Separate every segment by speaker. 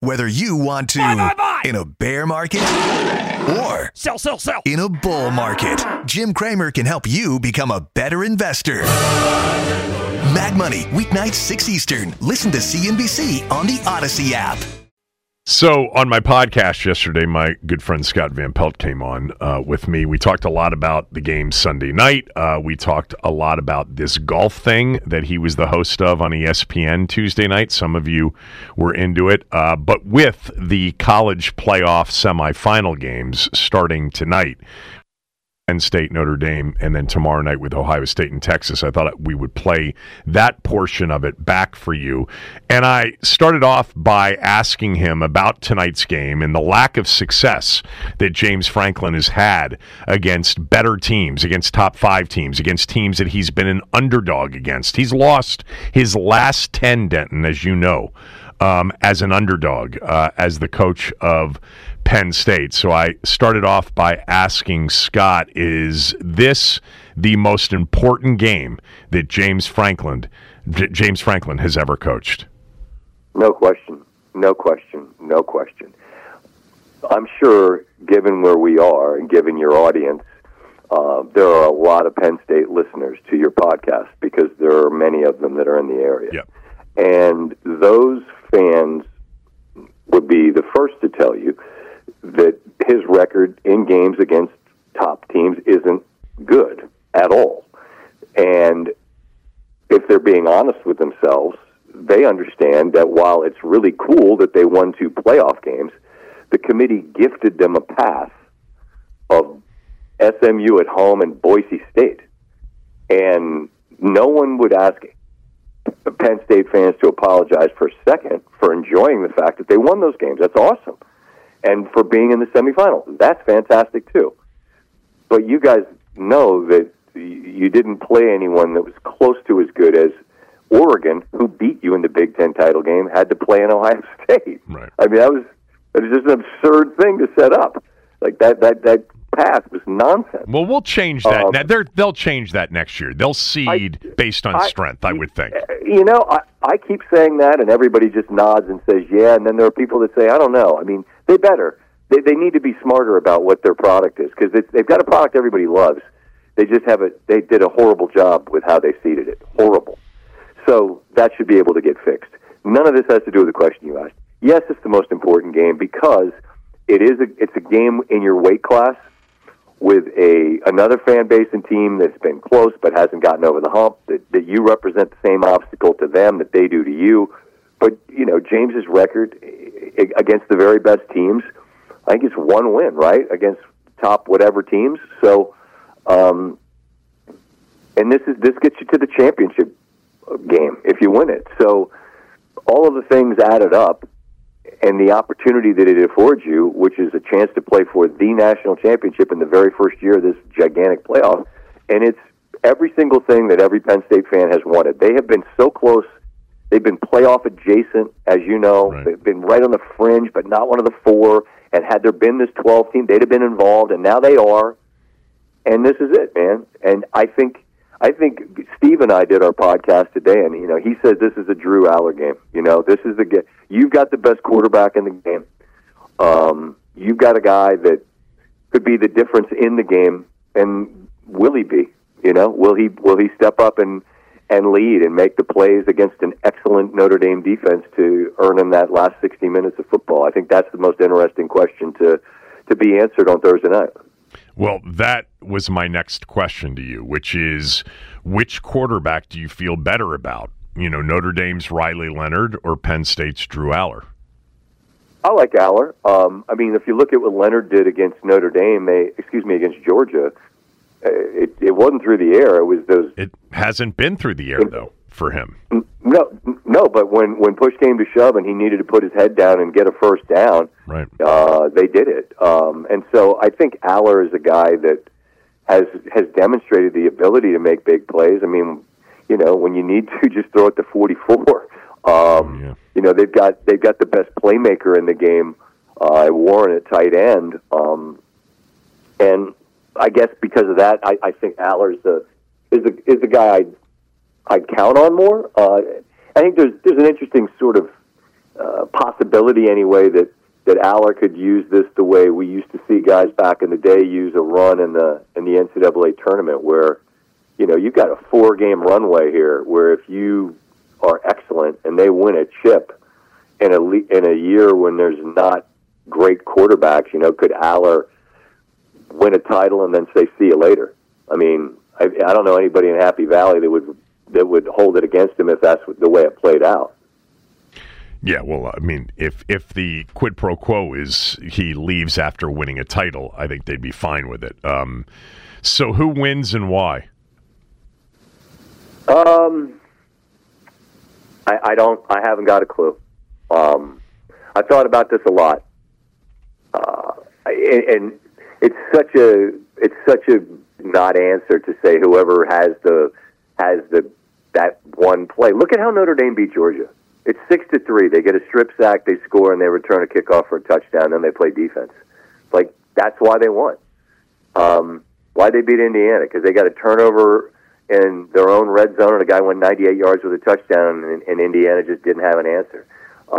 Speaker 1: Whether you want to
Speaker 2: Buy.
Speaker 1: in a bear market or
Speaker 2: Sell.
Speaker 1: in a bull market, Jim Cramer can help you become a better investor. Mag Money, weeknights 6 Eastern. Listen to CNBC on the Odyssey app.
Speaker 3: So on my podcast yesterday, my good friend Scott Van Pelt came on with me. We talked a lot about the game Sunday night. We talked a lot about this golf thing that he was the host of on ESPN Tuesday night. Some of you were into it. But with the college playoff semifinal games starting tonight, Penn State, Notre Dame, and then tomorrow night with Ohio State and Texas, I thought we would play that portion of it back for you. And I started off by asking him about tonight's game and the lack of success that James Franklin has had against better teams, against top 5 teams, against teams that he's been an underdog against. He's lost his last 10, Denton, as you know, as an underdog, as the coach of Penn State. So I started off by asking Scott, is this the most important game that James Franklin has ever coached?
Speaker 4: No question. I'm sure, given where we are and given your audience, there are a lot of Penn State listeners to your podcast because there are many of them that are in the area.
Speaker 3: Yep.
Speaker 4: And those fans would be the first to tell you that his record in games against top teams isn't good at all. And if they're being honest with themselves, they understand that while it's really cool that they won 2 playoff games, the committee gifted them a pass of SMU at home and Boise State. And no one would ask Penn State fans to apologize for a second for enjoying the fact that they won those games. That's awesome. And for being in the semifinal, that's fantastic too. But you guys know that you didn't play anyone that was close to as good as Oregon, who beat you in the Big Ten title game, had to play in Ohio State.
Speaker 3: Right.
Speaker 4: I mean, that was just an absurd thing to set up. Like that path was nonsense.
Speaker 3: Well, we'll change that. They'll change that next year. They'll seed based on strength, I would think.
Speaker 4: You know, I keep saying that, and everybody just nods and says, yeah, and then there are people that say, I don't know. I mean, they better. They need to be smarter about what their product is, because they've got a product everybody loves. They just they did a horrible job with how they seeded it. Horrible. So that should be able to get fixed. None of this has to do with the question you asked. Yes, it's the most important game because it's a game in your weight class with another fan base and team that's been close but hasn't gotten over the hump, that you represent the same obstacle to them that they do to you. But, you know, James's record against the very best teams, I think it's 1 win, right, against top whatever teams. So, and this gets you to the championship game if you win it. So all of the things added up, and the opportunity that it affords you, which is a chance to play for the national championship in the very first year of this gigantic playoff, and it's every single thing that every Penn State fan has wanted. They have been so close. They've been playoff adjacent, as you know. Right. They've been right on the fringe, but not one of the 4. And had there been this 12 team, they'd have been involved, and now they are. And this is it, man. And I think Steve and I did our podcast today, and you know, he said this is a Drew Aller game. You know, this is the game. You've got the best quarterback in the game. You've got a guy that could be the difference in the game, and will he be? You know, will he step up and lead and make the plays against an excellent Notre Dame defense to earn him that last 60 minutes of football? I think that's the most interesting question to be answered on Thursday night.
Speaker 3: Well, that was my next question to you, which is, which quarterback do you feel better about? You know, Notre Dame's Riley Leonard or Penn State's Drew Aller?
Speaker 4: I like Aller. I mean, if you look at what Leonard did against Notre Dame, against Georgia, it wasn't through the air. It was those.
Speaker 3: It hasn't been through the air though for him.
Speaker 4: No. But when push came to shove and he needed to put his head down and get a first down,
Speaker 3: right?
Speaker 4: They did it. And so I think Aller is a guy that has demonstrated the ability to make big plays. I mean, you know, when you need to, just throw it to 44.
Speaker 3: Yeah.
Speaker 4: You know, they've got the best playmaker in the game, Warren at tight end, and I guess because of that, I think Aller is the guy I'd count on more. I think there's an interesting sort of possibility anyway that Aller could use this the way we used to see guys back in the day use a run in the NCAA tournament, where you've got a 4-game runway here, where if you are excellent and they win a chip in a year when there's not great quarterbacks, could Aller win a title and then say see you later? I mean, I don't know anybody in Happy Valley that would hold it against him if that's the way it played out.
Speaker 3: Yeah, well, I mean, if the quid pro quo is he leaves after winning a title, I think they'd be fine with it. So who wins and why?
Speaker 4: I haven't got a clue. I thought about this a lot, and it's such a not answer to say whoever has that one play. Look at how Notre Dame beat Georgia. It's 6-3. They get a strip sack, they score, and they return a kickoff for a touchdown. Then they play defense. Like, that's why they won. Why they beat Indiana? Because they got a turnover in their own red zone, and a guy went 98 yards with a touchdown, and Indiana just didn't have an answer.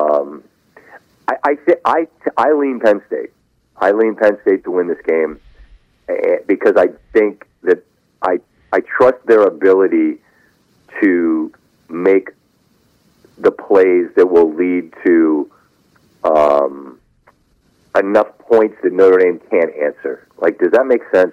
Speaker 4: I lean Penn State. I lean Penn State to win this game because I think that I trust their ability to make the plays that will lead to enough points that Notre Dame can't answer. Like, does that make sense?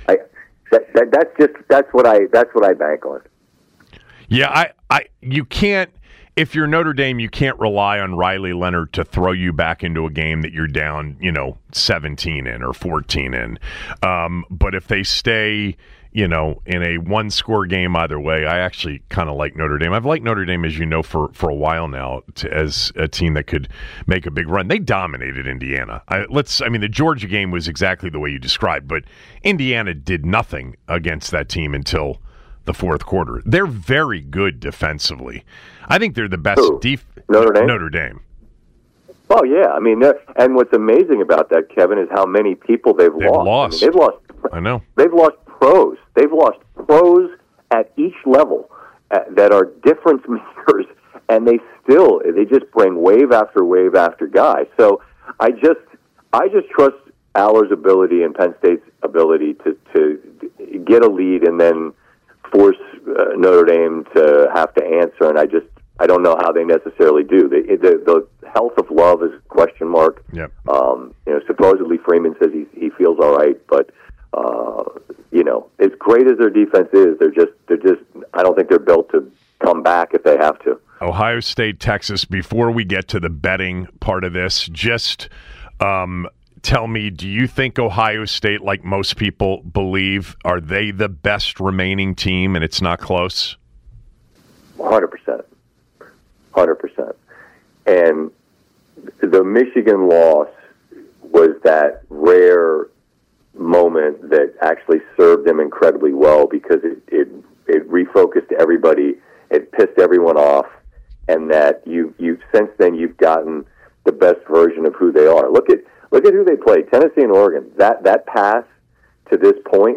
Speaker 4: That's what I bank on.
Speaker 3: Yeah, you can't. If you're Notre Dame, you can't rely on Riley Leonard to throw you back into a game that you're down, 17 in or 14 in. But if they stay, in a one-score game either way, I actually kind of like Notre Dame. I've liked Notre Dame, as you know, for a while now as a team that could make a big run. They dominated Indiana. The Georgia game was exactly the way you described, but Indiana did nothing against that team until the fourth quarter. They're very good defensively. I think they're the best Notre Dame.
Speaker 4: Oh, yeah. I mean, and what's amazing about that, Kevin, is how many people they've lost. They've lost.
Speaker 3: I know.
Speaker 4: They've lost pros. They've lost pros at each level that are difference makers, and they just bring wave after wave after guy. So I just trust Aller's ability and Penn State's ability to get a lead and then force Notre Dame to have to answer, and I don't know how they necessarily do. The health of Love is a question mark.
Speaker 3: Yep.
Speaker 4: Supposedly Freeman says he feels all right, but as great as their defense is, they're just I don't think they're built to come back if they have to.
Speaker 3: Ohio State, Texas. Before we get to the betting part of this, just tell me, do you think Ohio State, like most people believe, are they the best remaining team and it's not close?
Speaker 4: 100%. 100%. And the Michigan loss was that rare moment that actually served them incredibly well because it refocused everybody, it pissed everyone off, and that since then you've gotten the best version of who they are. Look at who they played, Tennessee and Oregon. That path to this point,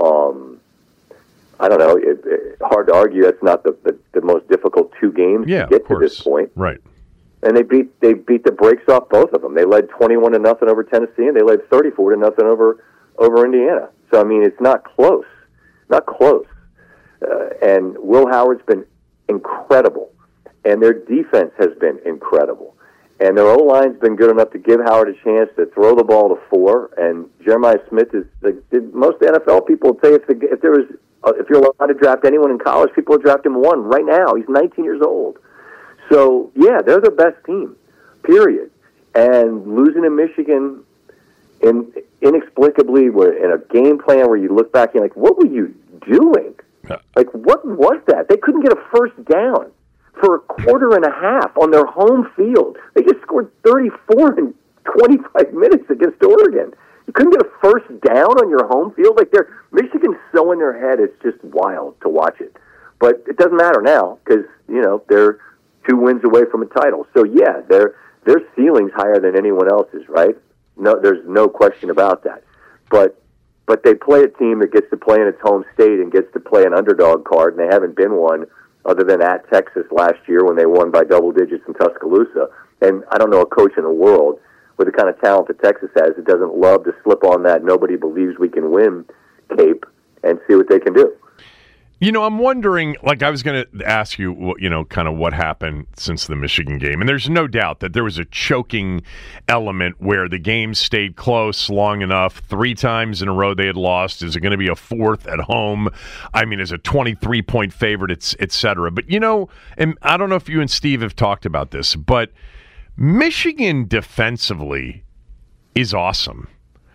Speaker 4: I don't know. Hard to argue that's not the most difficult two games to get to this point.
Speaker 3: Right.
Speaker 4: And they beat the brakes off both of them. They led 21-0 over Tennessee, and they led 34-0 over Indiana. So I mean, it's not close. Not close. And Will Howard's been incredible, and their defense has been incredible. And their O-line's been good enough to give Howard a chance to throw the ball to 4. And Jeremiah Smith is most NFL people would say if you're allowed to draft anyone in college, people would draft him 1 right now. He's 19 years old. So yeah, they're the best team. Period. And losing to Michigan inexplicably, in a game plan where you look back and you're like, what were you doing? Like, what was that? They couldn't get a first down for a quarter and a half on their home field. They just scored 34 in 25 minutes against Oregon. You couldn't get a first down on your home field? Like, Michigan's so in their head, it's just wild to watch it. But it doesn't matter now because, they're 2 wins away from a title. So, yeah, their ceiling's higher than anyone else's, right? No, there's no question about that. But they play a team that gets to play in its home state and gets to play an underdog card, and they haven't been one other than at Texas last year when they won by double digits in Tuscaloosa. And I don't know a coach in the world with the kind of talent that Texas has that doesn't love to slip on that nobody believes we can win cape and see what they can do.
Speaker 3: I'm wondering, I was going to ask you, kind of what happened since the Michigan game. And there's no doubt that there was a choking element where the game stayed close long enough. 3 times in a row they had lost. Is it going to be a 4th at home? I mean, is a 23-point favorite, et cetera. But, and I don't know if you and Steve have talked about this, but Michigan defensively is awesome.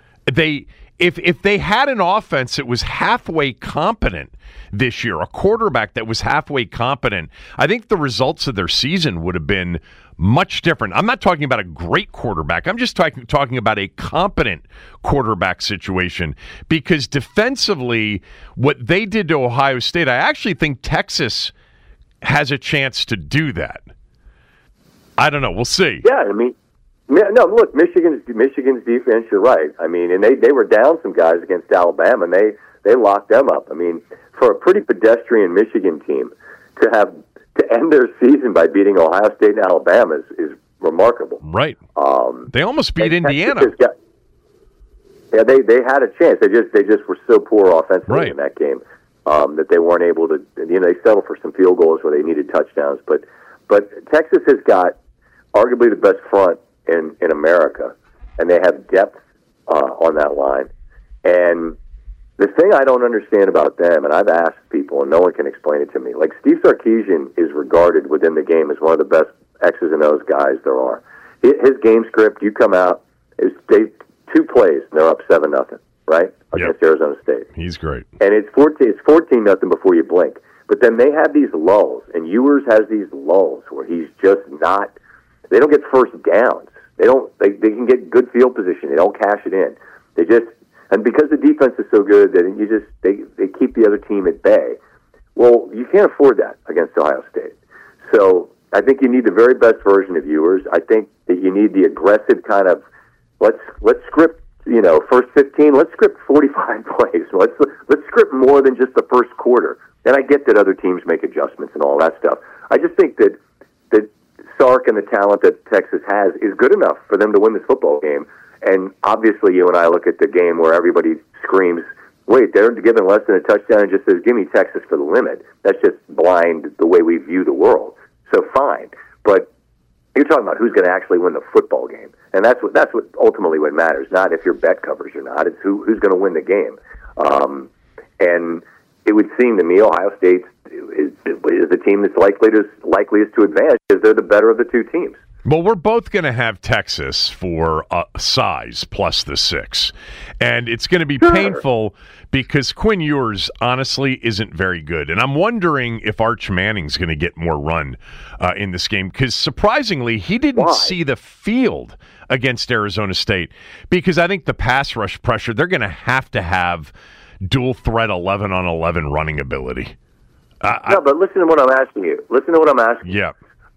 Speaker 3: If they had an offense that was halfway competent this year, a quarterback that was halfway competent, I think the results of their season would have been much different. I'm not talking about a great quarterback. I'm just talking about a competent quarterback situation, because defensively, what they did to Ohio State, I actually think Texas has a chance to do that. I don't know. We'll see.
Speaker 4: Yeah, no, look, Michigan's defense, you're right. I mean, and they were down some guys against Alabama, and they locked them up. I mean, for a pretty pedestrian Michigan team to end their season by beating Ohio State and Alabama is remarkable.
Speaker 3: Right. They almost beat Indiana.
Speaker 4: They had a chance. They just were so poor offensively in that game that they weren't able to. They settled for some field goals where they needed touchdowns. But Texas has got arguably the best front in America, and they have depth on that line. And the thing I don't understand about them, and I've asked people, and no one can explain it to me, like Steve Sarkisian is regarded within the game as one of the best X's and O's guys there are. His game script, you come out, they 2 plays, and they're up 7-0, right, against Arizona State.
Speaker 3: He's great. And
Speaker 4: it's 14-0 before you blink. But then they have these lulls, and Ewers has these lulls where he's just not. They don't get first downs. They can get good field position. They don't cash it in. And because the defense is so good that they keep the other team at bay. Well, you can't afford that against Ohio State. So I think you need the very best version of Ewers. I think that you need the aggressive kind of let's script, first 15, let's script 45 plays. Let's script more than just the first quarter. And I get that other teams make adjustments and all that stuff. I just think that Sark and the talent that Texas has is good enough for them to win this football game. And obviously you and I look at the game where everybody screams, wait, they're given less than a touchdown and just says, give me Texas for the limit. That's just blind the way we view the world. So fine. But you're talking about who's going to actually win the football game. And that's what ultimately what matters, not if your bet covers or not. It's who's going to win the game. And it would seem to me Ohio State is the team that's likeliest to advance because they're the better of the 2 teams.
Speaker 3: Well, we're both going to have Texas for size plus the 6. And it's going to be painful because Quinn Ewers, honestly, isn't very good. And I'm wondering if Arch Manning's going to get more run in this game because, surprisingly, he didn't see the field against Arizona State because I think the pass rush pressure, they're going to have dual threat 11-on-11 running ability.
Speaker 4: No, but listen to what I'm asking you.
Speaker 3: Yeah.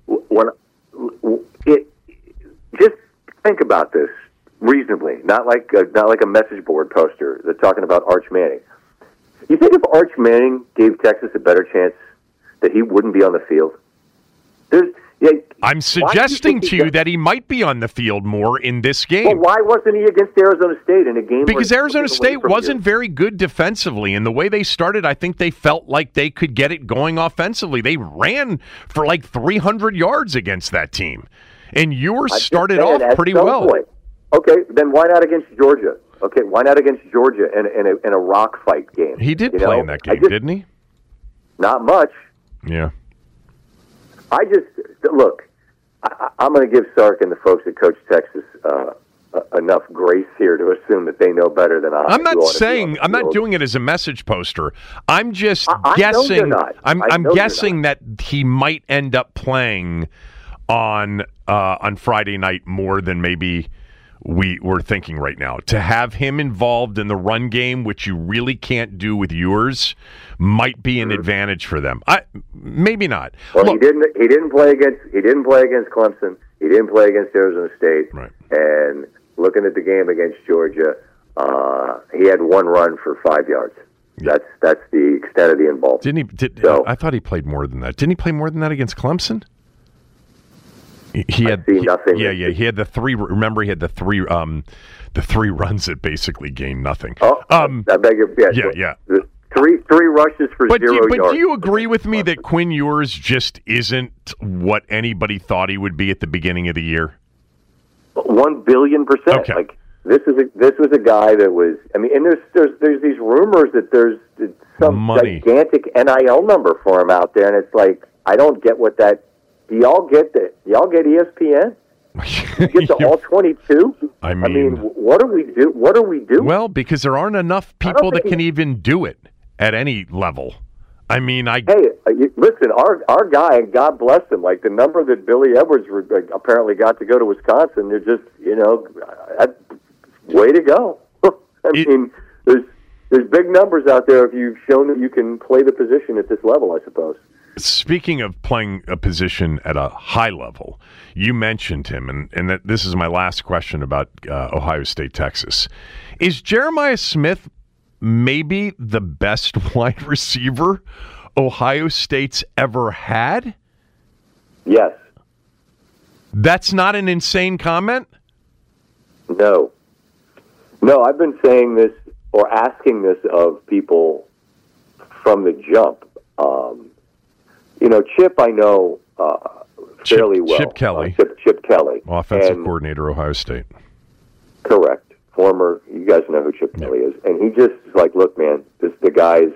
Speaker 4: Just think about this reasonably, not like a message board poster that's talking about Arch Manning. You think if Arch Manning gave Texas a better chance that he wouldn't be on the field?
Speaker 3: I'm suggesting to you that he might be on the field more in this game.
Speaker 4: Well, why wasn't he against Arizona State in a game?
Speaker 3: Because Arizona State wasn't very good defensively, and the way they started, I think they felt like they could get it going offensively. They ran for like 300 yards against that team, and Ewers started off pretty well.
Speaker 4: Okay, then why not against Georgia? Okay, why not against Georgia in a rock fight game?
Speaker 3: He did play in that game, didn't he?
Speaker 4: Not much.
Speaker 3: Yeah.
Speaker 4: Look, I'm going to give Sark and the folks that coach Texas enough grace here to assume that they know better than I.
Speaker 3: I'm not doing it as a message poster. I'm just guessing. I'm guessing that he might end up playing on Friday night more than maybe we're thinking right now. To have him involved in the run game, which you really can't do with yours, might be an advantage for them. Maybe not.
Speaker 4: Well, look, he didn't play against Clemson. He didn't play against Arizona State.
Speaker 3: Right.
Speaker 4: And looking at the game against Georgia, he had 1 run for 5 yards. Yeah. That's the extent of the involvement.
Speaker 3: I thought he played more than that. Didn't he play more than that against Clemson? He had
Speaker 4: nothing.
Speaker 3: He had the three. Remember, he had the three runs that basically gained nothing.
Speaker 4: I beg your
Speaker 3: yeah.
Speaker 4: Three rushes for 0 yards.
Speaker 3: But do you agree with me that Quinn Ewers just isn't what anybody thought he would be at the beginning of the year?
Speaker 4: 1,000,000,000%.
Speaker 3: Okay.
Speaker 4: Like this was a guy that was. I mean, and there's these rumors that there's some
Speaker 3: money,
Speaker 4: gigantic NIL number for him out there, and it's like I don't get what that. Do y'all get ESPN? You get to all 22?
Speaker 3: I mean,
Speaker 4: what do we do? What do we do?
Speaker 3: Well, because there aren't enough people that can even do it at any level. I mean,
Speaker 4: Hey, listen, our guy, and God bless him, like the number that Billy Edwards apparently got to go to Wisconsin, they're just, way to go. I mean, there's big numbers out there if you've shown that you can play the position at this level, I suppose.
Speaker 3: Speaking of playing a position at a high level, you mentioned him, and that this is my last question about Ohio State, Texas. Is Jeremiah Smith maybe the best wide receiver Ohio State's ever had?
Speaker 4: Yes.
Speaker 3: That's not an insane comment?
Speaker 4: No, I've been saying this or asking this of people from the jump. Chip, I know fairly well.
Speaker 3: Chip Kelly.
Speaker 4: Chip Kelly.
Speaker 3: Offensive coordinator, Ohio State.
Speaker 4: Correct. Former, you guys know who Chip Kelly is. And he just is like, look, man, the guy's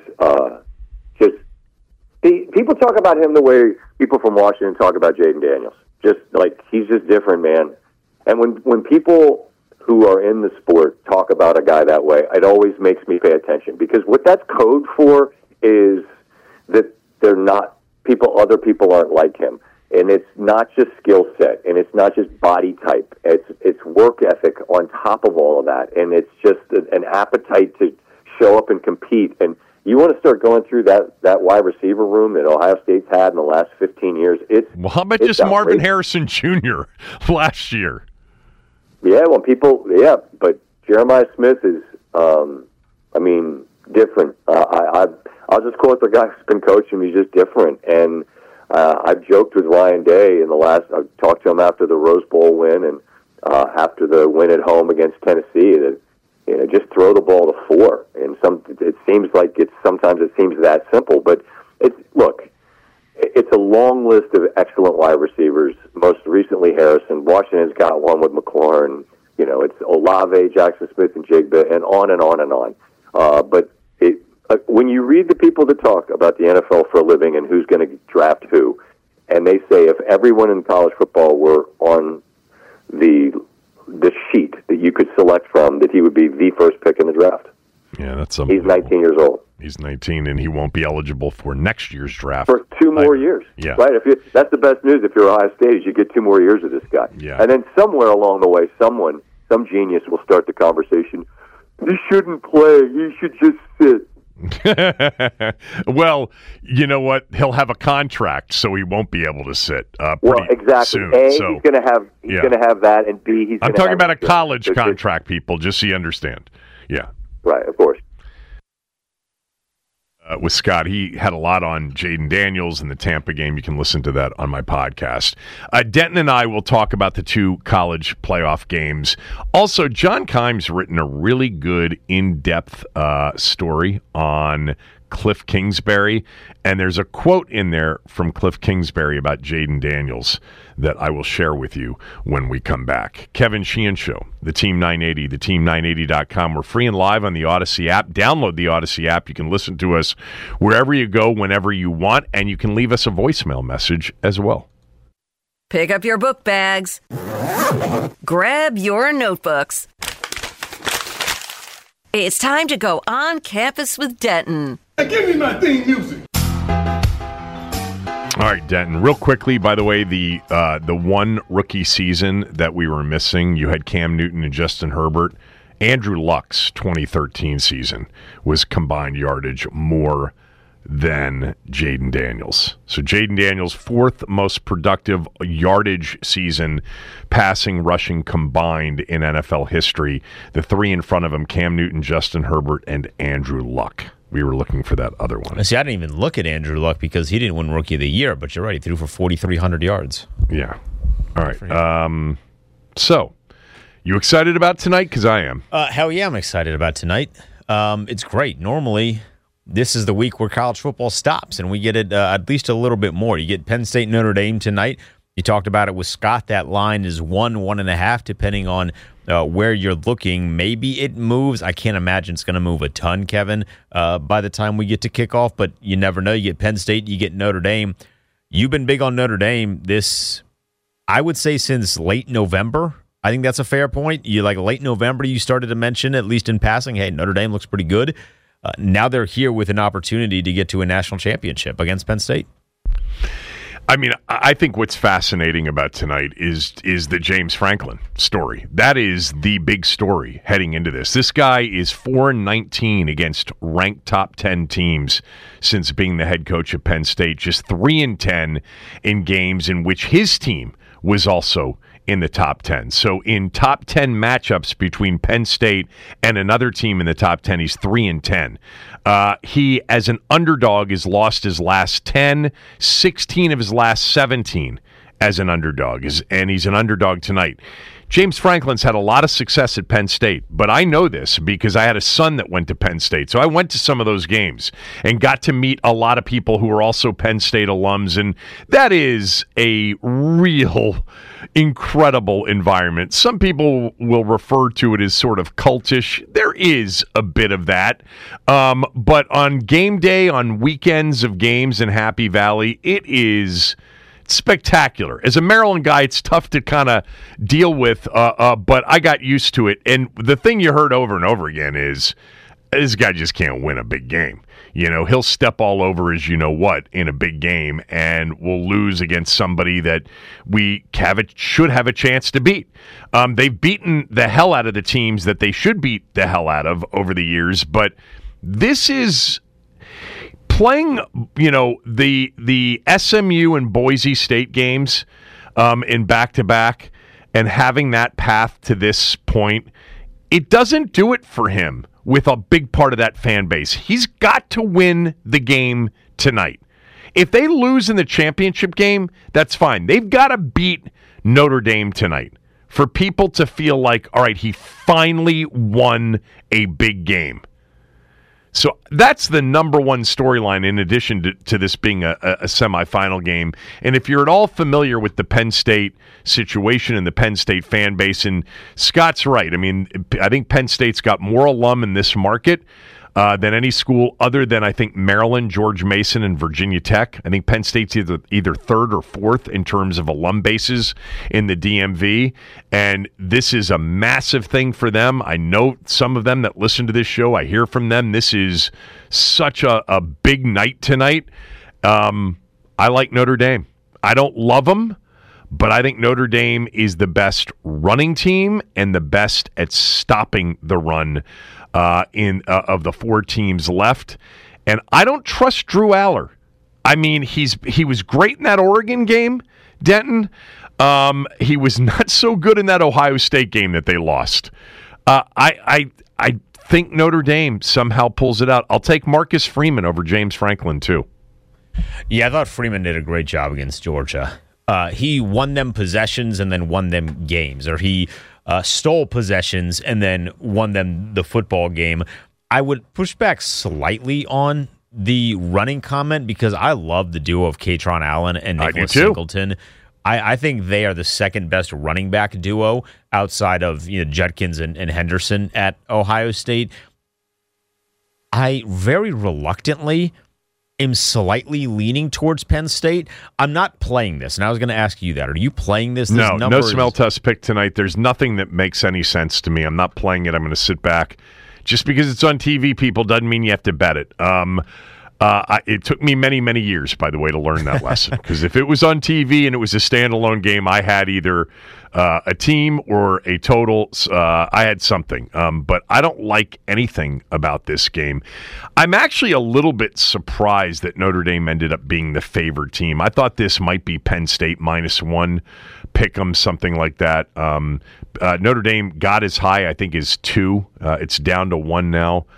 Speaker 4: people talk about him the way people from Washington talk about Jaden Daniels. Just like, he's just different, man. And when people who are in the sport talk about a guy that way, it always makes me pay attention, because what that's code for is that they're not other people aren't like him. And it's not just skill set, and it's not just body type. It's work ethic on top of all of that, and it's just an appetite to show up and compete. And you want to start going through that wide receiver room that Ohio State's had in the last 15 years.
Speaker 3: How about just Marvin Harrison Jr. last year?
Speaker 4: Yeah, but Jeremiah Smith is, different. I'll just quote the guy who's been coaching him. He's just different. And I've joked with Ryan Day I've talked to him after the Rose Bowl win and after the win at home against Tennessee that, just throw the ball to 4. And it seems like sometimes it seems that simple. But it's a long list of excellent wide receivers. Most recently, Harrison. Washington's got one with McLaurin. It's Olave, Jackson Smith, and Jigba, and on and on and on. But when you read the people that talk about the NFL for a living and who's going to draft who, and they say if everyone in college football were on the sheet that you could select from, that he would be the first pick in the draft.
Speaker 3: Yeah, that's
Speaker 4: He's 19 years old.
Speaker 3: He's 19, and he won't be eligible for next year's draft.
Speaker 4: For 2 more years.
Speaker 3: Yeah.
Speaker 4: Right? That's the best news if you're Ohio State, is you get 2 more years of this guy.
Speaker 3: Yeah.
Speaker 4: And then somewhere along the way, some genius will start the conversation. He shouldn't play. He should just sit.
Speaker 3: Well, you know what? He'll have a contract, so he won't be able to sit.
Speaker 4: Exactly.
Speaker 3: Soon.
Speaker 4: He's going to have that, and B,
Speaker 3: I'm talking about a college contract, people, just so you understand. Yeah.
Speaker 4: Right, of course.
Speaker 3: With Scott, he had a lot on Jaden Daniels in the Tampa game. You can listen to that on my podcast. Denton and I will talk about the 2 college playoff games. Also, John Kimes written a really good in-depth story on Cliff Kingsbury, and there's a quote in there from Cliff Kingsbury about Jaden Daniels that I will share with you when we come back. Kevin Sheehan Show, the Team 980, theteam980.com. We're free and live on the Odyssey app. Download the Odyssey app. You can listen to us wherever you go, whenever you want, and you can leave us a voicemail message as well.
Speaker 2: Pick up your book bags. Grab your notebooks. It's time to go on campus with Denton.
Speaker 5: Give me my theme music.
Speaker 3: All right, Denton. Real quickly, by the way, the one rookie season that we were missing, you had Cam Newton and Justin Herbert. Andrew Luck's 2013 season was combined yardage more than Jaden Daniels. So Jaden Daniels' 4th most productive yardage season, passing, rushing combined in NFL history. The 3 in front of him, Cam Newton, Justin Herbert, and Andrew Luck. We were looking for that other one.
Speaker 6: See, I didn't even look at Andrew Luck because he didn't win Rookie of the Year, but you're right. He threw for 4,300 yards.
Speaker 3: Yeah. All right. So, you excited about tonight? Because I am.
Speaker 5: Hell yeah, I'm excited about tonight. It's great. Normally, this is the week where college football stops, and we get it at least a little bit more. You get Penn State, Notre Dame tonight. You talked about it with Scott. That line is 1.5, depending on where you're looking. Maybe it moves. I can't imagine it's going to move a ton, Kevin, by the time we get to kickoff, but you never know. You get Penn State, you get Notre Dame. You've been big on Notre Dame I would say since late November. I think that's a fair point. Late November, you started to mention, at least in passing, hey, Notre Dame looks pretty good. Now they're here with an opportunity to get to a national championship against Penn State.
Speaker 3: I mean, I think what's fascinating about tonight is the James Franklin story. That is the big story heading into this. This guy is 4-19 against ranked top 10 teams since being the head coach of Penn State. Just 3-10 in games in which his team was also in the top 10. So in top 10 matchups between Penn State and another team in the top 10, he's 3-10. He, as an underdog, has lost his last 10, 16 of his last 17 as an underdog, and he's an underdog tonight. James Franklin's had a lot of success at Penn State, but I know this because I had a son that went to Penn State. So I went to some of those games and got to meet a lot of people who are also Penn State alums, and that is a real incredible environment. Some people will refer to it as sort of cultish. There is a bit of that. But on game day, on weekends of games in Happy Valley, it is spectacular. As a Maryland guy, it's tough to kind of deal with, but I got used to it. And the thing you heard over and over again is this guy just can't win a big game. You know, he'll step all over as you know what in a big game, and we'll lose against somebody that we should have a chance to beat. They've beaten the hell out of the teams that they should beat the hell out of over the years, but this is playing, you know, the SMU and Boise State games in back-to-back and having that path to this point, it doesn't do it for him with a big part of that fan base. He's got to win the game tonight. If they lose in the championship game, that's fine. They've got to beat Notre Dame tonight for people to feel like, all right, he finally won a big game. So that's the number one storyline in addition to this being a semifinal game. And if you're at all familiar with the Penn State situation and the Penn State fan base, and Scott's right. I mean, I think Penn State's got more alum in this market than any school other than, I think, Maryland, George Mason, and Virginia Tech. I think Penn State's either third or fourth in terms of alum bases in the DMV, and this is a massive thing for them. I know some of them that listen to this show. I hear from them. This is such a big night tonight. I like Notre Dame. I don't love them, but I think Notre Dame is the best running team and the best at stopping the run of the four teams left. And I don't trust Drew Aller. I mean, he was great in that Oregon game, Denton. He was not so good in that Ohio State game that they lost. I think Notre Dame somehow pulls it out. I'll take Marcus Freeman over James Franklin, too.
Speaker 5: Yeah, I thought Freeman did a great job against Georgia. He won them possessions and then won them games, or he stole possessions and then won them the football game. I would push back slightly on the running comment because I love the duo of Katron Allen and Nicholas Singleton. I think they are the second best running back duo outside of Judkins and Henderson at Ohio State. I very reluctantly am slightly leaning towards Penn State. I'm not playing this, and I was going to ask you that. Are you playing this?
Speaker 3: No smell test pick tonight. There's nothing that makes any sense to me. I'm not playing it. I'm going to sit back. Just because it's on TV, people, doesn't mean you have to bet it. It took me many, many years, by the way, to learn that lesson. Because if it was on TV and it was a standalone game, I had either a team or a total. I had something. But I don't like anything about this game. I'm actually a little bit surprised that Notre Dame ended up being the favored team. I thought this might be Penn State -1, pick 'em, something like that. Notre Dame got as high, I think, as 2. It's down to 1 now.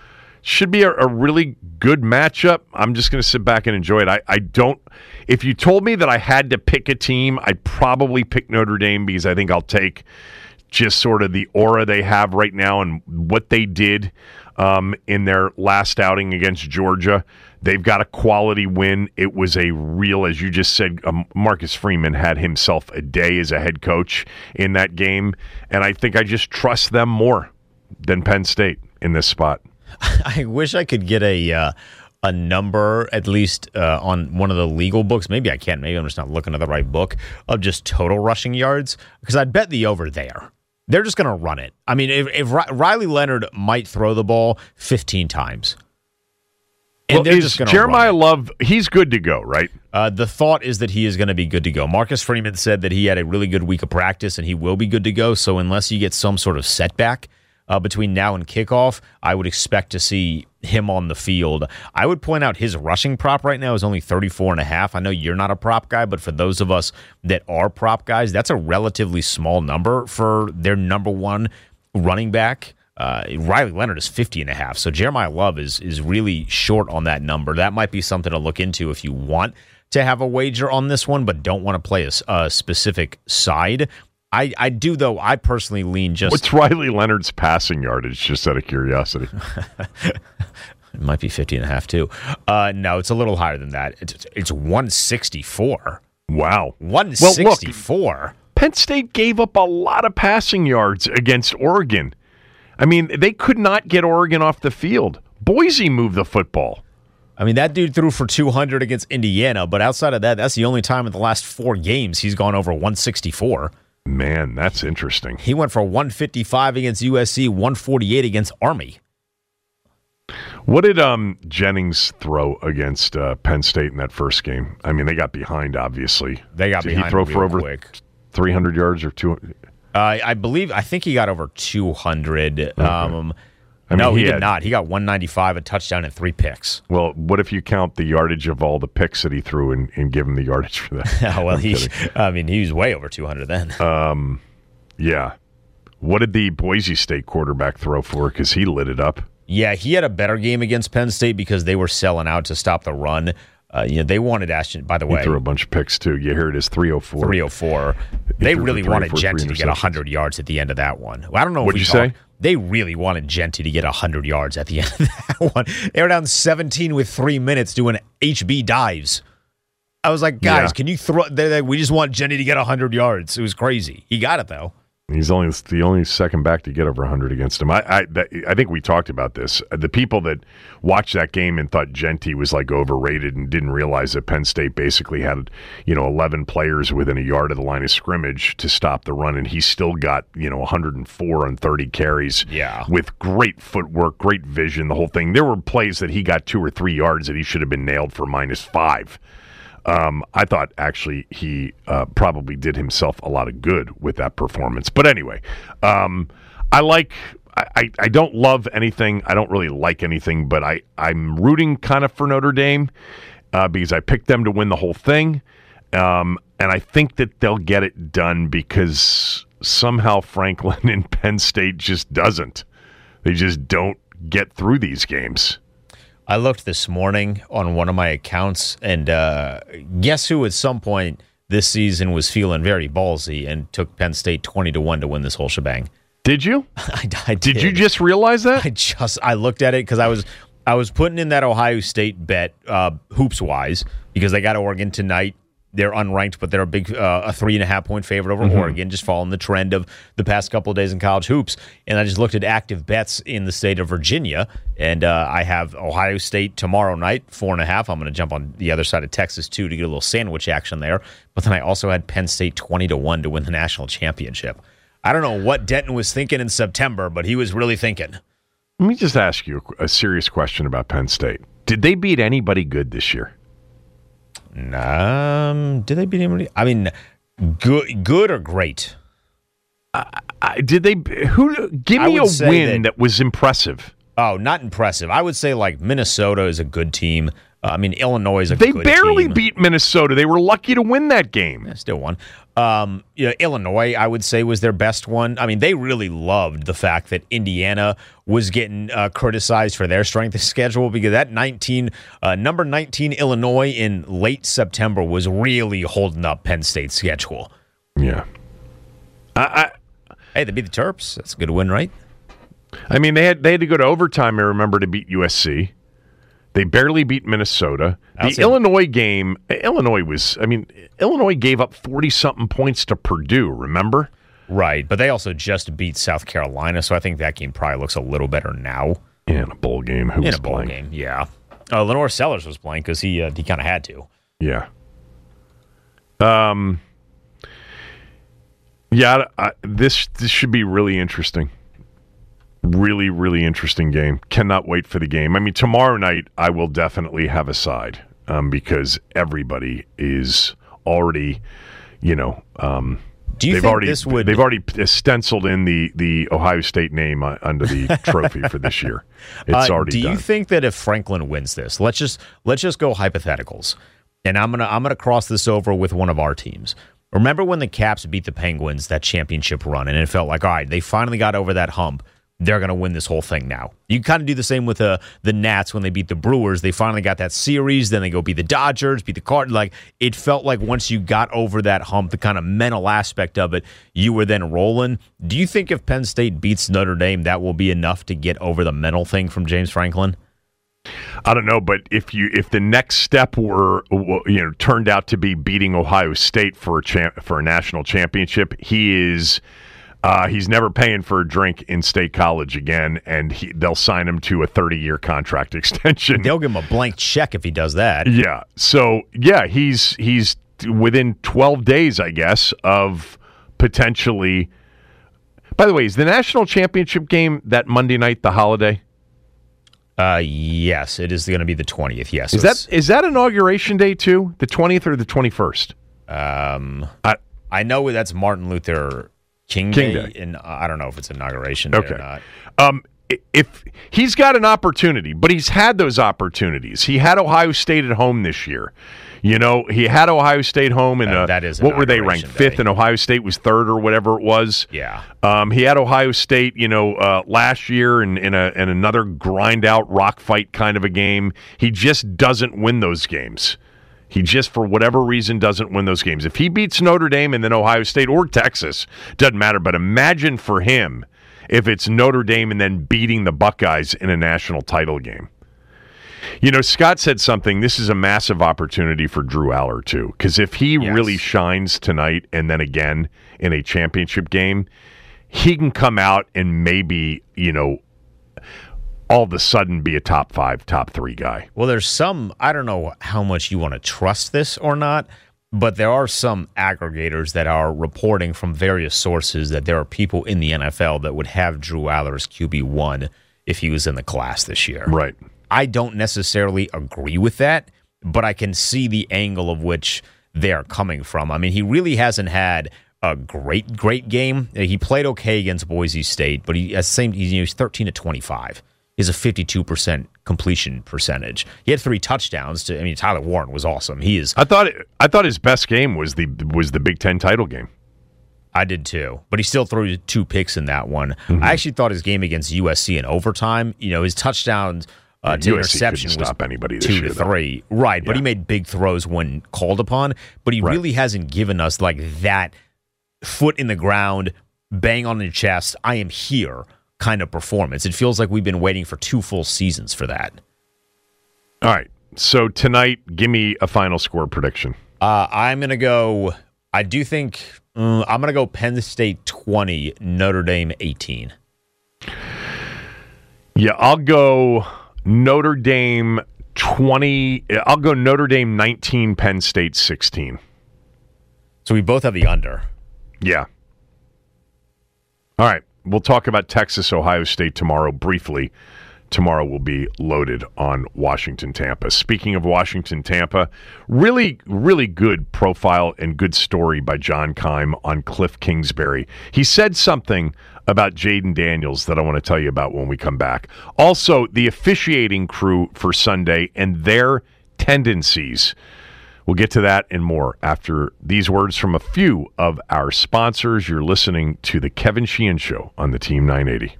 Speaker 3: should be a really good matchup. I'm just going to sit back and enjoy it. I don't. If you told me that I had to pick a team, I'd probably pick Notre Dame because I think I'll take just sort of the aura they have right now and what they did in their last outing against Georgia. They've got a quality win. It was a real, as you just said, Marcus Freeman had himself a day as a head coach in that game, and I think I just trust them more than Penn State in this spot.
Speaker 5: I wish I could get a number, at least on one of the legal books. Maybe I can't. Maybe I'm just not looking at the right book of just total rushing yards, because I'd bet the over there. They're just going to run it. I mean, if Riley Leonard might throw the ball 15 times. And they're just going to
Speaker 3: Jeremiah Love, he's good to go, right?
Speaker 5: The thought is that he is going to be good to go. Marcus Freeman said that he had a really good week of practice and he will be good to go. So unless you get some sort of setback between now and kickoff, I would expect to see him on the field. I would point out his rushing prop right now is only 34.5. I know you're not a prop guy, but for those of us that are prop guys, that's a relatively small number for their number one running back. Riley Leonard is 50.5, so Jeremiah Love is really short on that number. That might be something to look into if you want to have a wager on this one, but don't want to play a specific side. I do, though. I personally lean just...
Speaker 3: What's Riley Leonard's passing yardage, just out of curiosity?
Speaker 5: It might be 50.5, too. No, it's a little higher than that. It's 164.
Speaker 3: Wow.
Speaker 5: 164.
Speaker 3: Well, look, Penn State gave up a lot of passing yards against Oregon. I mean, they could not get Oregon off the field. Boise moved the football.
Speaker 5: I mean, that dude threw for 200 against Indiana, but outside of that, that's the only time in the last 4 games he's gone over 164.
Speaker 3: Man, that's interesting.
Speaker 5: He went for 155 against USC, 148 against Army.
Speaker 3: What did Jennings throw against Penn State in that first game? I mean, they got behind, obviously.
Speaker 5: They got behind.
Speaker 3: Did he throw for over
Speaker 5: quick.
Speaker 3: 300 yards or 200?
Speaker 5: I think he got over 200.
Speaker 3: Okay.
Speaker 5: No, he did not. He got 195, a touchdown, and 3 picks.
Speaker 3: Well, what if you count the yardage of all the picks that he threw and give him the yardage for that?
Speaker 5: Well, he was way over 200 then.
Speaker 3: Yeah. What did the Boise State quarterback throw for? Because he lit it up.
Speaker 5: Yeah, he had a better game against Penn State because they were selling out to stop the run. They wanted Ashton, by the way.
Speaker 3: He threw a bunch of picks, too. You hear it as 304.
Speaker 5: 304. They really wanted Genty to get 100 yards at the end of that one. I don't know
Speaker 3: What'd you say?
Speaker 5: They really wanted Genty to get 100 yards at the end of that one. They were down 17 with 3 minutes doing HB dives. I was like, guys, Can you throw? We just want Genty to get 100 yards. It was crazy. He got it, though.
Speaker 3: He's the only second back to get over 100 against him. I think we talked about this. The people that watched that game and thought Genty was like overrated and didn't realize that Penn State basically had 11 players within a yard of the line of scrimmage to stop the run, and he still got 104 on 30 carries.
Speaker 5: Yeah,
Speaker 3: with great footwork, great vision, the whole thing. There were plays that he got 2 or 3 yards that he should have been nailed for -5. I thought actually he probably did himself a lot of good with that performance. But anyway, I don't love anything. I don't really like anything, but I'm rooting kind of for Notre Dame because I picked them to win the whole thing. And I think that they'll get it done because somehow Franklin and Penn State just doesn't. They just don't get through these games.
Speaker 5: I looked this morning on one of my accounts, and guess who at some point this season was feeling very ballsy and took Penn State 20-1 to win this whole shebang?
Speaker 3: Did you?
Speaker 5: I did.
Speaker 3: Did you just realize that?
Speaker 5: I looked at it because I was putting in that Ohio State bet hoops wise because they got Oregon tonight. They're unranked, but they're a 3.5-point favorite over Oregon, just following the trend of the past couple of days in college hoops. And I just looked at active bets in the state of Virginia, and I have Ohio State tomorrow night, 4.5. I'm going to jump on the other side of Texas, too, to get a little sandwich action there. But then I also had Penn State 20-1 to win the national championship. I don't know what Denton was thinking in September, but he was really thinking.
Speaker 3: Let me just ask you a serious question about Penn State. Did they beat anybody good this year?
Speaker 5: Did they beat anybody? I mean, good or great?
Speaker 3: Did they? Give me a win that was impressive.
Speaker 5: Oh, not impressive. I would say like Minnesota is a good team. Illinois is a
Speaker 3: They
Speaker 5: good
Speaker 3: barely
Speaker 5: team.
Speaker 3: beat Minnesota. They were lucky to win that game.
Speaker 5: Yeah, still won. Illinois, I would say, was their best one. I mean, they really loved the fact that Indiana was getting criticized for their strength of schedule because that number 19 Illinois in late September was really holding up Penn State's schedule.
Speaker 3: Yeah.
Speaker 5: Hey, they beat the Terps. That's a good win, right?
Speaker 3: I mean, they had to go to overtime, I remember, to beat USC. They barely beat Minnesota. The Illinois game, Illinois gave up 40-something points to Purdue, remember?
Speaker 5: Right, but they also just beat South Carolina, so I think that game probably looks a little better now.
Speaker 3: In a bowl game. Who was playing?
Speaker 5: Game, yeah. Lenore Sellers was playing because he kind of had to.
Speaker 3: Yeah. This should be really interesting. Really, really interesting game. Cannot wait for the game. I mean, tomorrow night I will definitely have a side because everybody is already,
Speaker 5: Do you think this would?
Speaker 3: They've already stenciled in the Ohio State name under the trophy for this year. It's already done.
Speaker 5: Do you think that if Franklin wins this, let's just go hypotheticals, and I'm gonna cross this over with one of our teams. Remember when the Caps beat the Penguins that championship run, and it felt like, all right, they finally got over that hump. They're going to win this whole thing now. You kind of do the same with the Nats when they beat the Brewers. They finally got that series. Then they go beat the Dodgers, beat the Cardinals. Like, it felt like once you got over that hump, the kind of mental aspect of it, you were then rolling. Do you think if Penn State beats Notre Dame, that will be enough to get over the mental thing from James Franklin?
Speaker 3: I don't know, but if the next step were turned out to be beating Ohio State for a national championship, he's never paying for a drink in State College again, and they'll sign him to a 30-year contract extension.
Speaker 5: They'll give him a blank check if he does that.
Speaker 3: Yeah. So yeah, he's within 12 days, I guess, of potentially. By the way, is the national championship game that Monday night the holiday?
Speaker 5: Yes, it is going to be the 20th. Yes.
Speaker 3: Is that inauguration day too? The 20th or the 21st?
Speaker 5: I know that's Martin Luther King Day, and I don't know if it's inauguration day or not.
Speaker 3: If he's got an opportunity, but he's had those opportunities. He had Ohio State at home this year. He had Ohio State home in what were they ranked? Fifth, and Ohio State was third or whatever it was.
Speaker 5: Yeah.
Speaker 3: He had Ohio State, last year in another grind out rock fight kind of a game. He just doesn't win those games. He just, for whatever reason, doesn't win those games. If he beats Notre Dame and then Ohio State or Texas, doesn't matter. But imagine for him if it's Notre Dame and then beating the Buckeyes in a national title game. Scott said something. This is a massive opportunity for Drew Aller, too. Because if he really shines tonight and then again in a championship game, he can come out and maybe, all of a sudden be a top 5, top 3 guy.
Speaker 5: Well, there's I don't know how much you want to trust this or not, but there are some aggregators that are reporting from various sources that there are people in the NFL that would have Drew Aller as QB1 if he was in the class this year.
Speaker 3: Right.
Speaker 5: I don't necessarily agree with that, but I can see the angle of which they're coming from. I mean, he really hasn't had a great game. He played okay against Boise State, but he's 13 to 25. Is a 52% completion percentage. He had 3 touchdowns. Tyler Warren was awesome. He is.
Speaker 3: I thought his best game was the Big Ten title game.
Speaker 5: I did too, but he still threw 2 picks in that one.
Speaker 3: Mm-hmm.
Speaker 5: I actually thought his game against USC in overtime. his touchdowns to interception was
Speaker 3: stop anybody this
Speaker 5: 2
Speaker 3: year,
Speaker 5: to 3. Right, but he made big throws when called upon. But he really hasn't given us like that foot in the ground, bang on the chest, I am here kind of performance. It feels like we've been waiting for 2 full seasons for that.
Speaker 3: All right. So tonight, give me a final score prediction.
Speaker 5: I'm going to go, I do think, I'm going to go Penn State 20, Notre Dame 18.
Speaker 3: Yeah, I'll go Notre Dame 20. I'll go Notre Dame 19, Penn State 16.
Speaker 5: So we both have the under.
Speaker 3: Yeah. All right. We'll talk about Texas, Ohio State tomorrow briefly. Tomorrow will be loaded on Washington, Tampa. Speaking of Washington, Tampa, really, really good profile and good story by John Keim on Cliff Kingsbury. He said something about Jaden Daniels that I want to tell you about when we come back. Also, the officiating crew for Sunday and their tendencies. We'll get to that and more after these words from a few of our sponsors. You're listening to The Kevin Sheehan Show on the Team 980.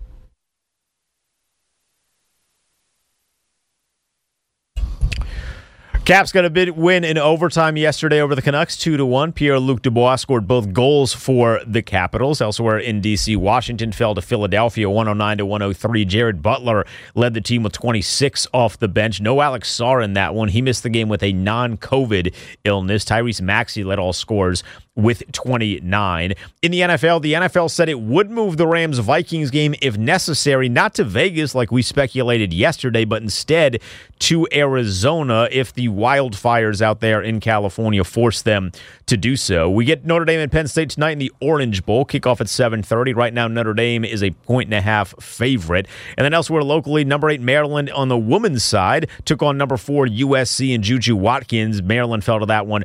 Speaker 5: Caps got a big win in overtime yesterday over the Canucks, 2-1. Pierre-Luc Dubois scored both goals for the Capitals. Elsewhere in D.C., Washington fell to Philadelphia 109-103. Jared Butler led the team with 26 off the bench. No Alex Sarr in that one. He missed the game with a non-COVID illness. Tyrese Maxey led all scores with 29. In the NFL said it would move the Rams-Vikings game if necessary, not to Vegas like we speculated yesterday, but instead to Arizona if the wildfires out there in California force them to do so. We get Notre Dame and Penn State tonight in the Orange Bowl. Kickoff at 7:30. Right now, Notre Dame is a 1.5 favorite. And then elsewhere locally, number 8 Maryland on the women's side took on number 4 USC and Juju Watkins. Maryland fell to that one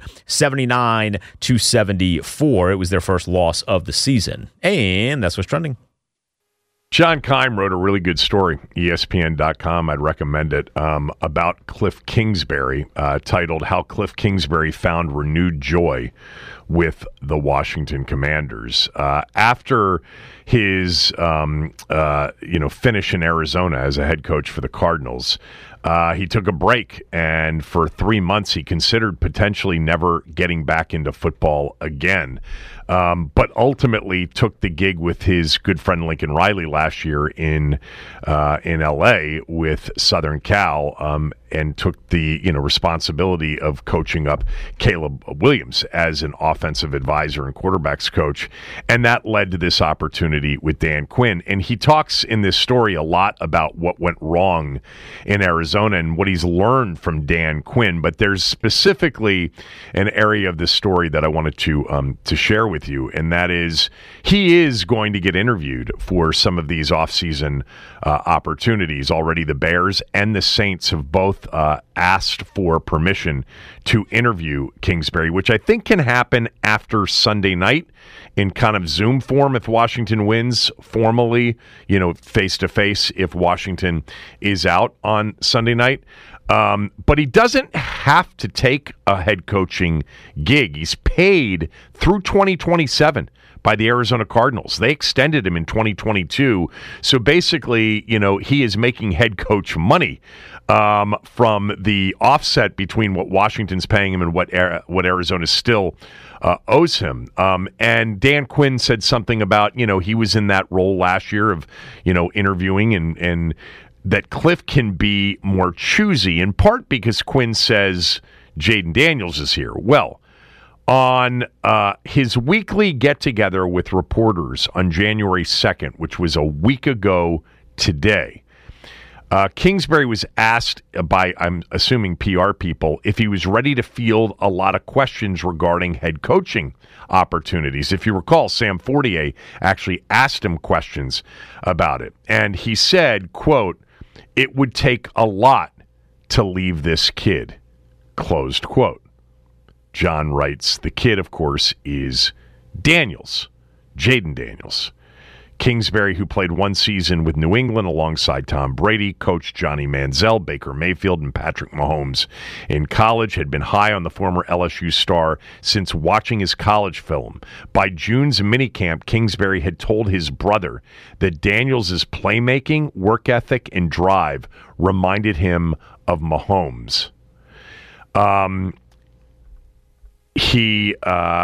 Speaker 5: 79-74. It was their first loss of the season. And that's what's trending.
Speaker 3: John Keim wrote a really good story, ESPN.com, I'd recommend it, about Cliff Kingsbury, titled How Cliff Kingsbury Found Renewed Joy with the Washington Commanders. After his finish in Arizona as a head coach for the Cardinals, he took a break, and for 3 months he considered potentially never getting back into football again. But ultimately took the gig with his good friend Lincoln Riley last year in L.A. with Southern Cal, and took the responsibility of coaching up Caleb Williams as an offensive advisor and quarterbacks coach, and that led to this opportunity with Dan Quinn. And he talks in this story a lot about what went wrong in Arizona and what he's learned from Dan Quinn. But there's specifically an area of this story that I wanted to share with you, and that is he is going to get interviewed for some of these offseason opportunities. Already the Bears and the Saints have both asked for permission to interview Kingsbury, which I think can happen after Sunday night in kind of Zoom form if Washington wins, formally, face-to-face if Washington is out on Sunday night. But he doesn't have to take a head coaching gig. He's paid through 2027 by the Arizona Cardinals. They extended him in 2022. So basically, he is making head coach money from the offset between what Washington's paying him and what Arizona still owes him. And Dan Quinn said something about, he was in that role last year of, interviewing and that Cliff can be more choosy, in part because Quinn says Jayden Daniels is here. Well, on his weekly get-together with reporters on January 2nd, which was a week ago today, Kingsbury was asked by, I'm assuming, PR people, if he was ready to field a lot of questions regarding head coaching opportunities. If you recall, Sam Fortier actually asked him questions about it. And he said, quote, "It would take a lot to leave this kid," closed quote. John writes, the kid, of course, is Daniels, Jayden Daniels. Kingsbury, who played one season with New England alongside Tom Brady, coached Johnny Manziel, Baker Mayfield, and Patrick Mahomes in college, had been high on the former LSU star since watching his college film. By June's minicamp, Kingsbury had told his brother that Daniels' playmaking, work ethic, and drive reminded him of Mahomes. He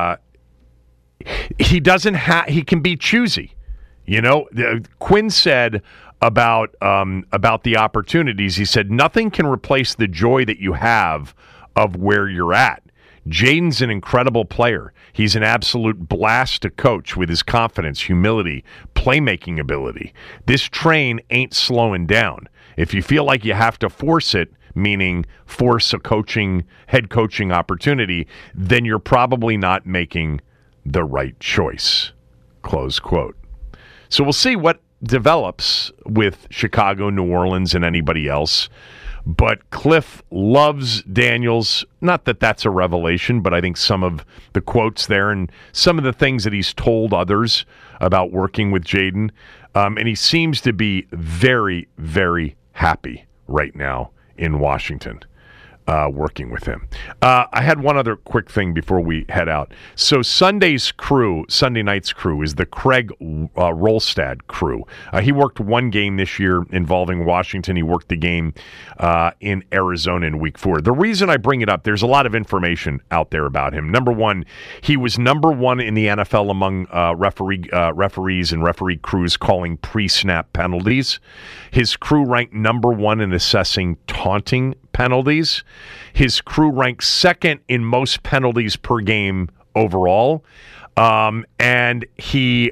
Speaker 3: can be choosy. Quinn said about the opportunities, he said, nothing can replace the joy that you have of where you're at. Jayden's an incredible player. He's an absolute blast to coach with his confidence, humility, playmaking ability. This train ain't slowing down. If you feel like you have to force it, meaning force a head coaching opportunity, then you're probably not making the right choice. Close quote. So we'll see what develops with Chicago, New Orleans, and anybody else. But Cliff loves Daniels. Not that that's a revelation, but I think some of the quotes there and some of the things that he's told others about working with Jayden, and he seems to be very, very happy right now in Washington. working with him. I had one other quick thing before we head out. So Sunday night's crew is the Craig Rolstad crew. He worked one game this year involving Washington. He worked the game in Arizona in Week 4. The reason I bring it up, there's a lot of information out there about him. Number one, he was number one in the NFL among referees and referee crews calling pre-snap penalties. His crew ranked number one in assessing taunting penalties. His crew ranked second in most penalties per game overall. And he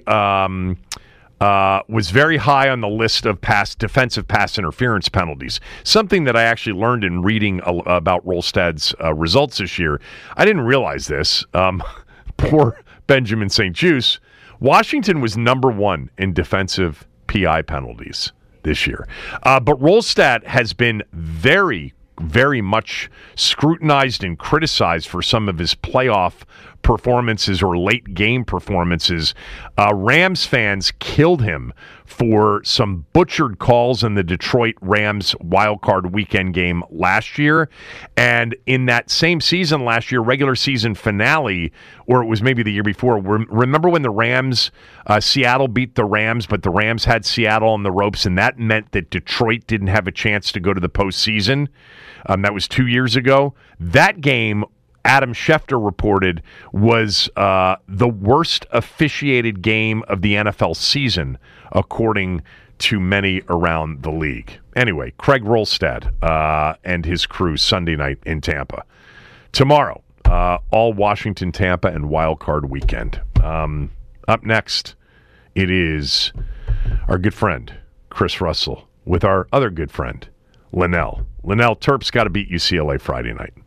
Speaker 3: was very high on the list of defensive pass interference penalties, something that I actually learned in reading about Rolstad's results this year. I didn't realize this. Poor Benjamin St. Juste. Washington was number one in defensive PI penalties this year. But Rolstad has been very much scrutinized and criticized for some of his playoff performances or late game performances. Rams fans killed him for some butchered calls in the Detroit Rams wildcard weekend game last year. And in that same season last year, regular season finale, or it was maybe the year before, remember when the Rams, Seattle beat the Rams, but the Rams had Seattle on the ropes, and that meant that Detroit didn't have a chance to go to the postseason? That was 2 years ago. That game, Adam Schefter reported, was the worst officiated game of the NFL season, according to many around the league. Anyway, Craig Rolstad and his crew Sunday night in Tampa. Tomorrow, all Washington, Tampa, and Wild Card weekend. Up next, it is our good friend, Chris Russell, with our other good friend, Linnell. Linnell, Terps got to beat UCLA Friday night.